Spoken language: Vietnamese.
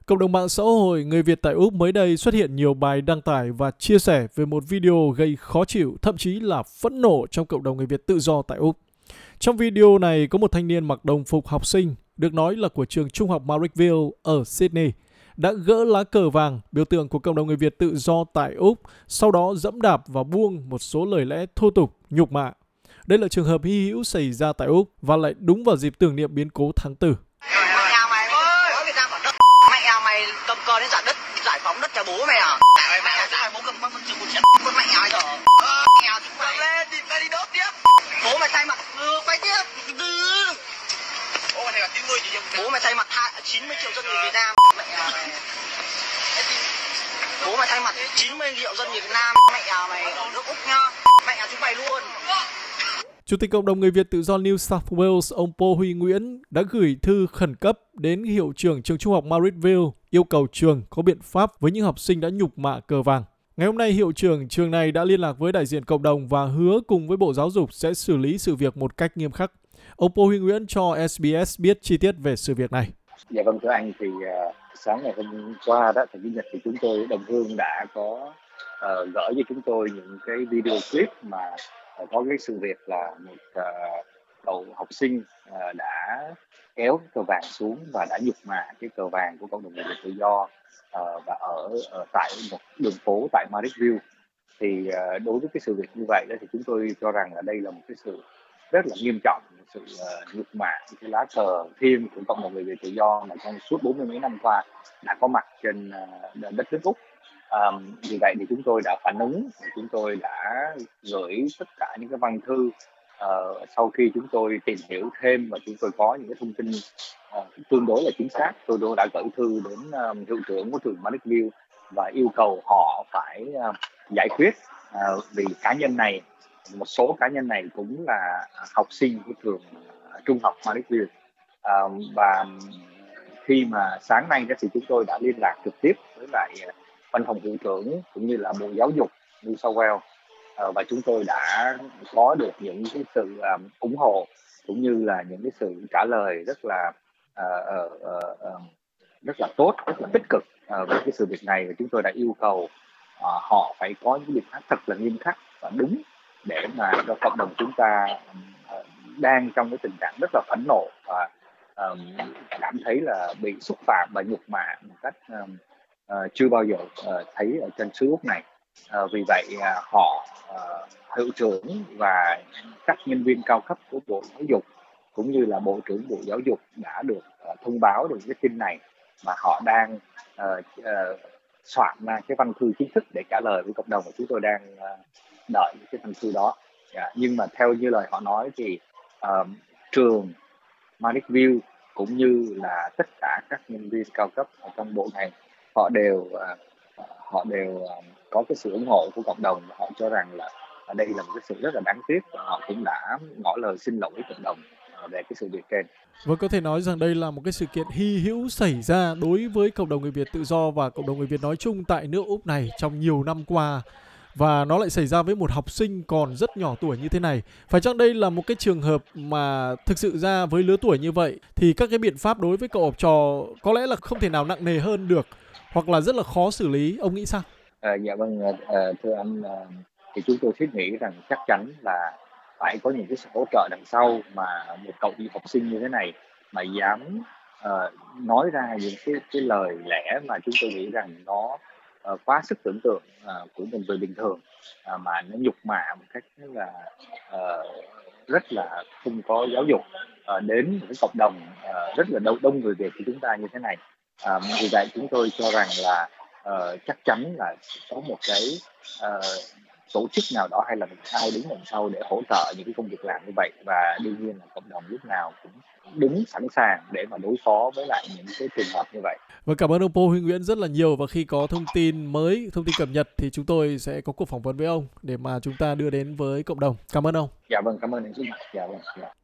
Cộng đồng mạng xã hội người Việt tại Úc mới đây xuất hiện nhiều bài đăng tải và chia sẻ về một video gây khó chịu, thậm chí là phẫn nộ trong cộng đồng người Việt tự do tại Úc. Trong video này có một thanh niên mặc đồng phục học sinh, được nói là của trường trung học Marrickville ở Sydney, đã gỡ lá cờ vàng, biểu tượng của cộng đồng người Việt tự do tại Úc, sau đó giẫm đạp và buông một số lời lẽ thô tục, nhục mạ. Đây là trường hợp hy hữu xảy ra tại Úc và lại đúng vào dịp tưởng niệm biến cố tháng 4. Mày cầm cờ đến giải phóng đất cho bố mày à? Mẹ à, bố cầm chừng một con mẹ ai rồi? Nghèo thì cầm lên, tìm ra đi đốt tiếp. Bố mày thay mặt, quay tiếp. Bố mày thay mặt 90 triệu dân. Bố mày thay mặt 90 triệu dân người Việt Nam. Mẹ à mày. Bố mày thay mặt 90 triệu dân người Việt Nam. Mẹ à mày ở nước Úc nhá. Mẹ à chúng mày luôn. Chủ tịch cộng đồng người Việt tự do New South Wales, ông Pô Huy Nguyễn đã gửi thư khẩn cấp đến hiệu trưởng trường trung học Marrickville yêu cầu trường có biện pháp với những học sinh đã nhục mạ cờ vàng. Ngày hôm nay, hiệu trưởng trường này đã liên lạc với đại diện cộng đồng và hứa cùng với Bộ Giáo dục sẽ xử lý sự việc một cách nghiêm khắc. Ông Pô Huy Nguyễn cho SBS biết chi tiết về sự việc này. Dạ vâng, thưa anh, thì sáng ngày hôm qua đó, thì Chủ nhật thì chúng tôi đồng hương đã có gửi cho chúng tôi những cái video clip mà có cái sự việc là một cậu học sinh đã kéo cờ vàng xuống và đã nhục mạ cái cờ vàng của cộng đồng người Việt tự do và ở tại một đường phố tại Marrickville. Thì đối với cái sự việc như vậy đó, thì chúng tôi cho rằng là đây là một cái sự rất là nghiêm trọng, một sự nhục mạ cái lá cờ thiêng của cộng đồng người Việt tự do mà trong suốt 40 mấy năm qua đã có mặt trên đất nước Úc. Vì vậy thì chúng tôi đã phản ứng, chúng tôi đã gửi tất cả những cái văn thư sau khi chúng tôi tìm hiểu thêm và chúng tôi có những cái thông tin tương đối là chính xác. Tôi đã gửi thư đến hiệu trưởng của trường Marrickville và yêu cầu họ phải giải quyết vì cá nhân này, một số cá nhân này cũng là học sinh của trường trung học Marrickville. Và khi mà sáng nay thì chúng tôi đã liên lạc trực tiếp với lại văn phòng hiệu trưởng cũng như là Bộ Giáo dục New South Wales và chúng tôi đã có được những cái sự ủng hộ cũng như là những cái sự trả lời rất là tốt, rất là tích cực về cái sự việc này, và chúng tôi đã yêu cầu họ phải có những biện pháp thật là nghiêm khắc và đúng để mà cho cộng đồng chúng ta đang trong cái tình trạng rất là phẫn nộ và cảm thấy là bị xúc phạm và nhục mạ một cách chưa bao giờ thấy ở trên xứ Úc này. Vì vậy hiệu trưởng và các nhân viên cao cấp của Bộ Giáo dục cũng như là Bộ trưởng Bộ Giáo dục đã được thông báo được cái tin này, mà họ đang soạn ra cái văn thư chính thức để trả lời với cộng đồng, và chúng tôi đang đợi cái văn thư đó. Nhưng mà theo như lời họ nói thì trường Marrickville cũng như là tất cả các nhân viên cao cấp ở trong bộ này họ đều có cái sự ủng hộ của cộng đồng, và họ cho rằng là đây là một cái sự rất là đáng tiếc, và họ cũng đã ngỏ lời xin lỗi cộng đồng về cái sự việc trên. Và có thể nói rằng đây là một cái sự kiện hy hữu xảy ra đối với cộng đồng người Việt tự do và cộng đồng người Việt nói chung tại nước Úc này trong nhiều năm qua. Và nó lại xảy ra với một học sinh còn rất nhỏ tuổi như thế này. Phải chăng đây là một cái trường hợp mà thực sự ra với lứa tuổi như vậy thì các cái biện pháp đối với cậu học trò có lẽ là không thể nào nặng nề hơn được, hoặc là rất là khó xử lý, ông nghĩ sao? Dạ vâng, thưa anh, thì chúng tôi thiết nghĩ rằng chắc chắn là phải có những cái sự hỗ trợ đằng sau, mà một cậu học sinh như thế này mà dám nói ra những cái lời lẽ mà chúng tôi nghĩ rằng nó quá sức tưởng tượng của một người bình thường, mà nó nhục mạ một cách rất là không có giáo dục đến một cái cộng đồng rất là đông người Việt của chúng ta như thế này. Vì vậy chúng tôi cho rằng là chắc chắn là có một cái tổ chức nào đó hay là một ai đứng đằng sau để hỗ trợ những cái công việc làm như vậy, và đương nhiên là cộng đồng lúc nào cũng đứng sẵn sàng để mà đối phó với lại những cái trường hợp như vậy. Và cảm ơn ông Pô Huy Nguyễn rất là nhiều, và khi có thông tin mới, thông tin cập nhật thì chúng tôi sẽ có cuộc phỏng vấn với ông để mà chúng ta đưa đến với cộng đồng. Cảm ơn ông. Dạ vâng, cảm ơn anh. Dạ vâng. Dạ.